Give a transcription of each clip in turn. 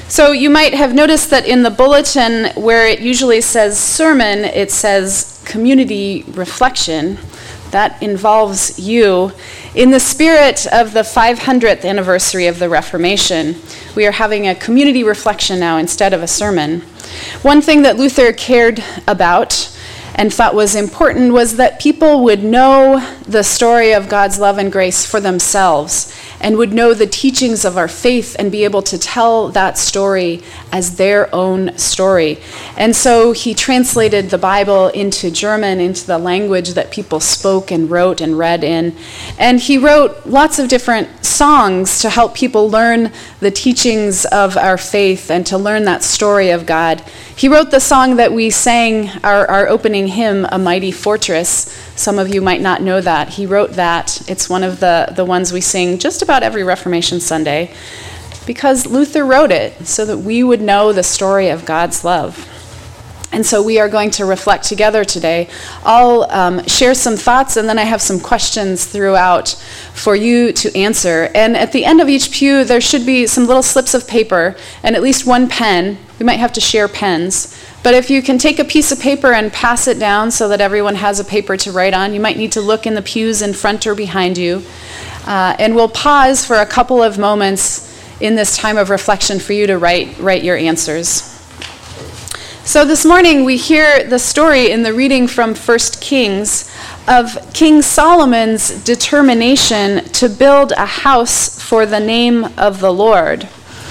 So you might have noticed that in the bulletin where it usually says sermon, it says community reflection. That involves you. In the spirit of the 500th anniversary of the Reformation, we are having a community reflection now instead of a sermon. One thing that Luther cared about and thought was important was that people would know the story of God's love and grace for themselves and would know the teachings of our faith and be able to tell that story as their own story. And so he translated the Bible into German, into the language that people spoke and wrote and read in. And he wrote lots of different songs to help people learn the teachings of our faith and to learn that story of God. He wrote the song that we sang, our opening hymn, A Mighty Fortress. Some of you might not know that. He wrote that. It's one of the ones we sing just about every Reformation Sunday because Luther wrote it so that we would know the story of God's love. And so we are going to reflect together today. I'll share some thoughts, and then I have some questions throughout for you to answer. And at the end of each pew, there should be some little slips of paper and at least one pen. We might have to share pens. But if you can take a piece of paper and pass it down so that everyone has a paper to write on, you might need to look in the pews in front or behind you. And we'll pause for a couple of moments in this time of reflection for you to write your answers. So this morning we hear the story in the reading from 1 Kings of King Solomon's determination to build a house for the name of the Lord.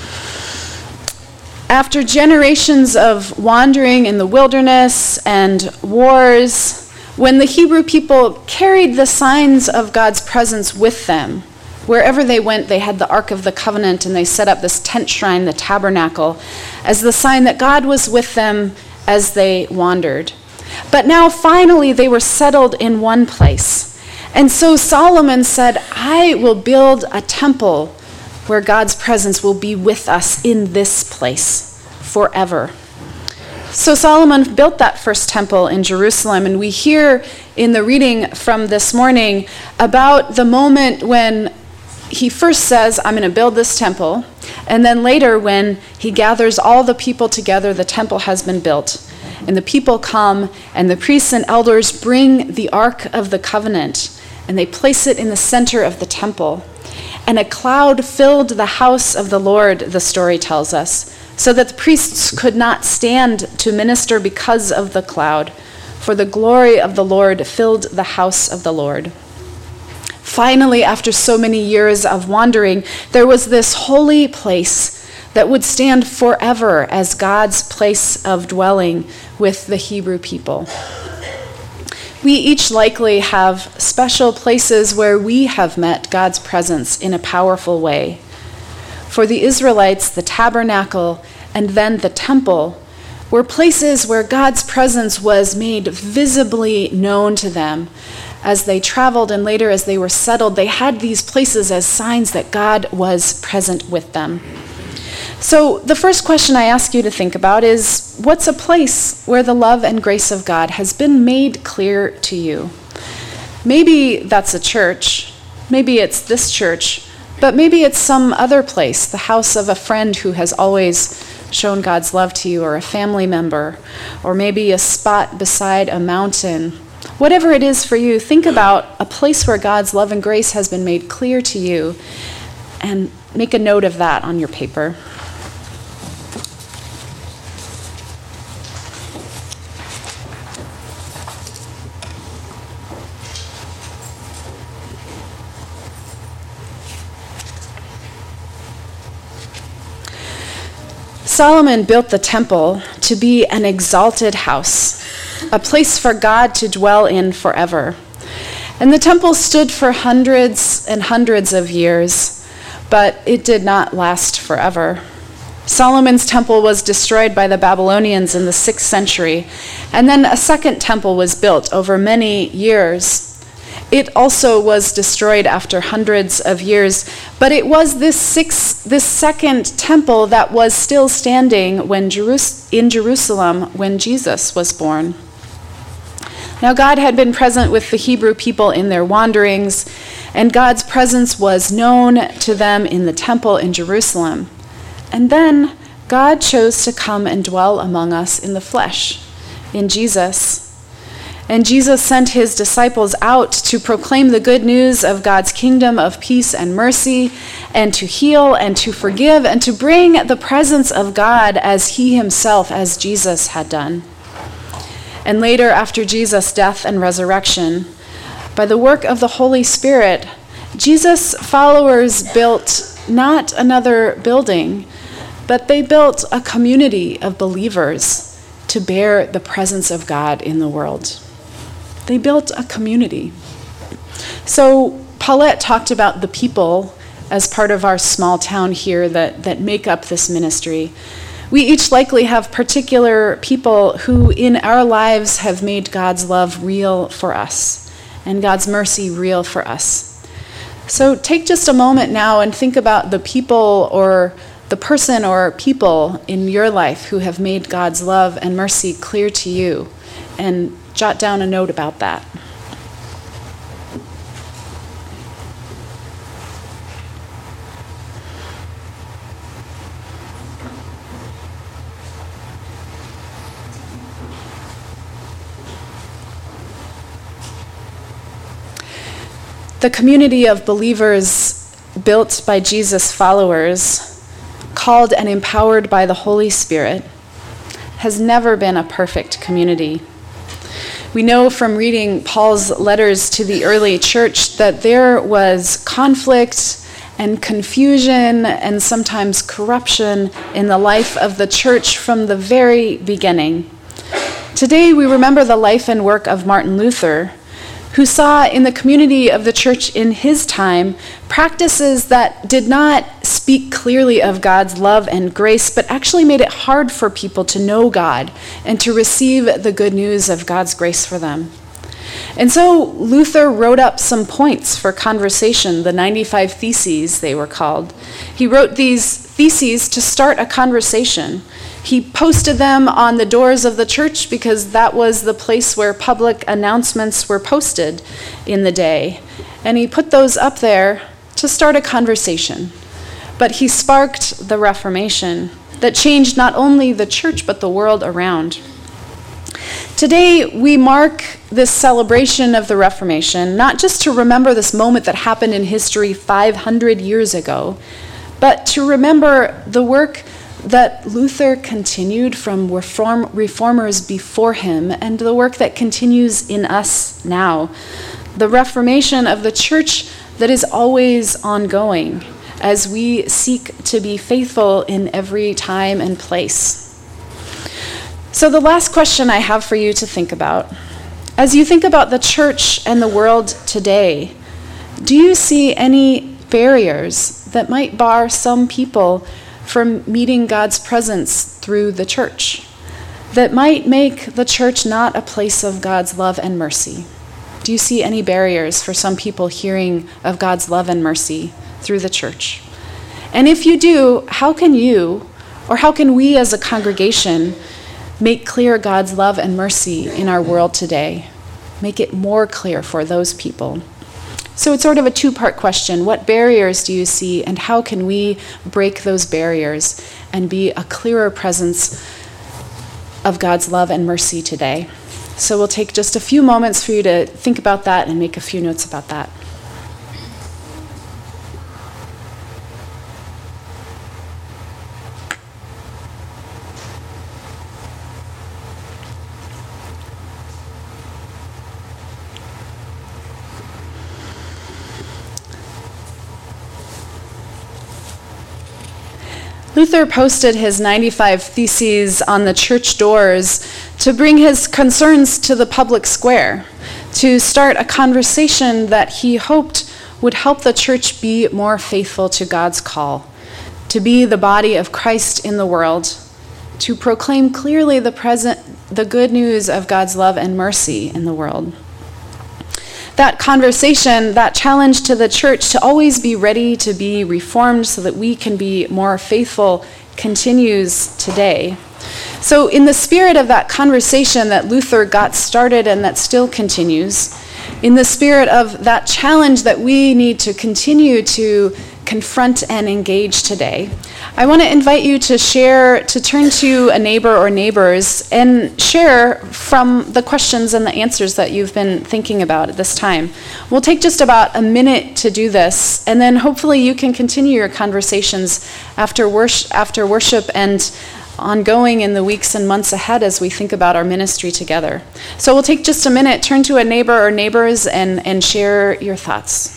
After generations of wandering in the wilderness and wars, when the Hebrew people carried the signs of God's presence with them, wherever they went, they had the Ark of the Covenant, and they set up this tent shrine, the tabernacle, as the sign that God was with them as they wandered. But now, finally, they were settled in one place. And so Solomon said, I will build a temple where God's presence will be with us in this place forever. So Solomon built that first temple in Jerusalem, and we hear in the reading from this morning about the moment when he first says, I'm going to build this temple, and then later when he gathers all the people together, the temple has been built. And the people come, and the priests and elders bring the Ark of the Covenant, and they place it in the center of the temple. And a cloud filled the house of the Lord, the story tells us, so that the priests could not stand to minister because of the cloud, for the glory of the Lord filled the house of the Lord. Finally, after so many years of wandering, there was this holy place that would stand forever as God's place of dwelling with the Hebrew people. We each likely have special places where we have met God's presence in a powerful way. For the Israelites, the tabernacle and then the temple were places where God's presence was made visibly known to them. As they traveled and later as they were settled, they had these places as signs that God was present with them. So the first question I ask you to think about is, what's a place where the love and grace of God has been made clear to you? Maybe that's a church, maybe it's this church, but maybe it's some other place, the house of a friend who has always shown God's love to you, or a family member, or maybe a spot beside a mountain. Whatever it is for you, think about a place where God's love and grace has been made clear to you, and make a note of that on your paper. Solomon built the temple to be an exalted house, a place for God to dwell in forever. And the temple stood for hundreds and hundreds of years, but it did not last forever. Solomon's temple was destroyed by the Babylonians in the 6th century, and then a second temple was built over many years. It also was destroyed after hundreds of years, but it was this second temple that was still standing in Jerusalem when Jesus was born. Now God had been present with the Hebrew people in their wanderings, and God's presence was known to them in the temple in Jerusalem. And then God chose to come and dwell among us in the flesh, in Jesus. And Jesus sent his disciples out to proclaim the good news of God's kingdom of peace and mercy, and to heal and to forgive and to bring the presence of God as he himself, as Jesus had done. And later, after Jesus' death and resurrection, by the work of the Holy Spirit, Jesus' followers built not another building, but they built a community of believers to bear the presence of God in the world. They built a community. So Paulette talked about the people as part of our small town here that make up this ministry. We each likely have particular people who in our lives have made God's love real for us and God's mercy real for us. So take just a moment now and think about the people or the person or people in your life who have made God's love and mercy clear to you, and jot down a note about that. The community of believers built by Jesus' followers, called and empowered by the Holy Spirit, has never been a perfect community. We know from reading Paul's letters to the early church that there was conflict and confusion and sometimes corruption in the life of the church from the very beginning. Today we remember the life and work of Martin Luther, who saw in the community of the church in his time practices that did not speak clearly of God's love and grace, but actually made it hard for people to know God and to receive the good news of God's grace for them. And so Luther wrote up some points for conversation, the 95 Theses they were called. He wrote these theses to start a conversation. He posted them on the doors of the church because that was the place where public announcements were posted in the day. And he put those up there to start a conversation. But he sparked the Reformation that changed not only the church but the world around. Today, we mark this celebration of the Reformation, not just to remember this moment that happened in history 500 years ago, but to remember the work that Luther continued from reformers before him and the work that continues in us now. The Reformation of the church that is always ongoing as we seek to be faithful in every time and place. So the last question I have for you to think about, as you think about the church and the world today, do you see any barriers that might bar some people from meeting God's presence through the church, that might make the church not a place of God's love and mercy? Do you see any barriers for some people hearing of God's love and mercy through the church? And if you do, how can you, or how can we as a congregation, make clear God's love and mercy in our world today? Make it more clear for those people. So it's sort of a two-part question. What barriers do you see, and how can we break those barriers and be a clearer presence of God's love and mercy today? So we'll take just a few moments for you to think about that and make a few notes about that. Luther posted his 95 Theses on the church doors to bring his concerns to the public square, to start a conversation that he hoped would help the church be more faithful to God's call, to be the body of Christ in the world, to proclaim clearly the good news of God's love and mercy in the world. That conversation, that challenge to the church to always be ready to be reformed so that we can be more faithful continues today. So in the spirit of that conversation that Luther got started and that still continues, in the spirit of that challenge that we need to continue to confront and engage today. I want to invite you to turn to a neighbor or neighbors and share from the questions and the answers that you've been thinking about at this time. We'll take just about a minute to do this, and then hopefully you can continue your conversations after worship and ongoing in the weeks and months ahead as we think about our ministry together. So we'll take just a minute, turn to a neighbor or neighbors, and share your thoughts.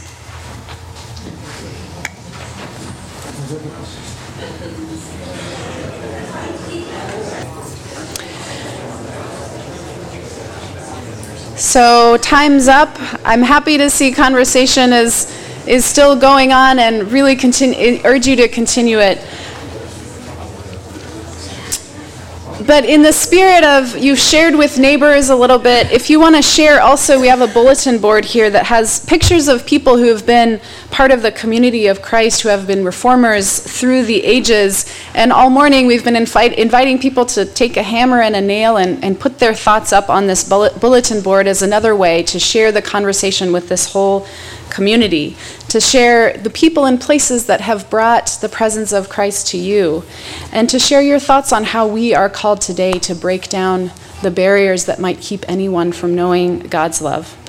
So time's up. I'm happy to see conversation is still going on, and really urge you to continue it. But in the spirit of, you shared with neighbors a little bit, if you want to share also, we have a bulletin board here that has pictures of people who have been part of the community of Christ, who have been reformers through the ages. And all morning we've been inviting people to take a hammer and a nail and put their thoughts up on this bulletin board as another way to share the conversation with this whole community, to share the people and places that have brought the presence of Christ to you, and to share your thoughts on how we are called today to break down the barriers that might keep anyone from knowing God's love.